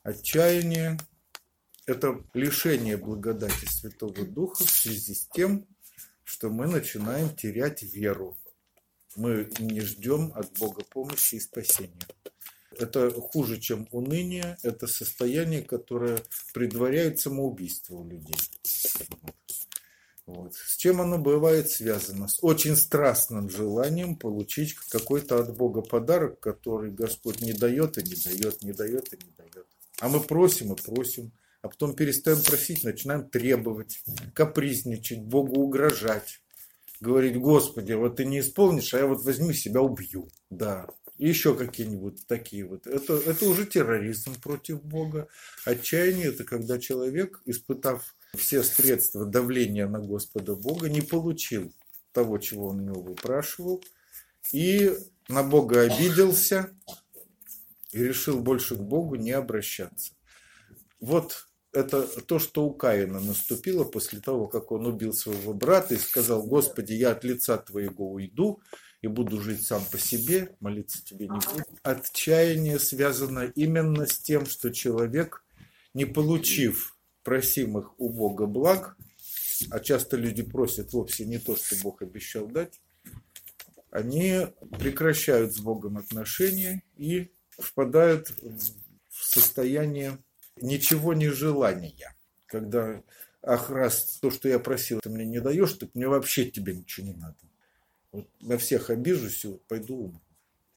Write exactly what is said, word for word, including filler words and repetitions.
Отчаяние – это лишение благодати Святого Духа в связи с тем, что мы начинаем терять веру. Мы не ждем от Бога помощи и спасения. Это хуже, чем уныние, это состояние, которое предваряет самоубийство у людей. Вот. С чем оно бывает связано? С очень страстным желанием получить какой-то от Бога подарок, который Господь не дает и не дает, не дает и не дает. А мы просим и просим, а потом перестаем просить, начинаем требовать, капризничать, Богу угрожать. Говорить: Господи, вот ты не исполнишь, а я вот возьму себя убью. Да. И еще какие-нибудь такие вот. Это, это уже терроризм против Бога. Отчаяние – это когда человек, испытав все средства давления на Господа Бога, не получил того, чего он у него выпрашивал, и на Бога обиделся, и решил больше к Богу не обращаться. Вот это то, что у Каина наступило после того, как он убил своего брата и сказал: Господи, я от лица Твоего уйду и буду жить сам по себе, молиться Тебе не буду. Отчаяние связано именно с тем, что человек, не получив просимых у Бога благ, а часто люди просят вовсе не то, что Бог обещал дать, они прекращают с Богом отношения и впадают в состояние ничего не желания. Когда: ах, раз то, что я просил, ты мне не даешь, так мне вообще тебе ничего не надо. Вот на всех обижусь и вот пойду умру.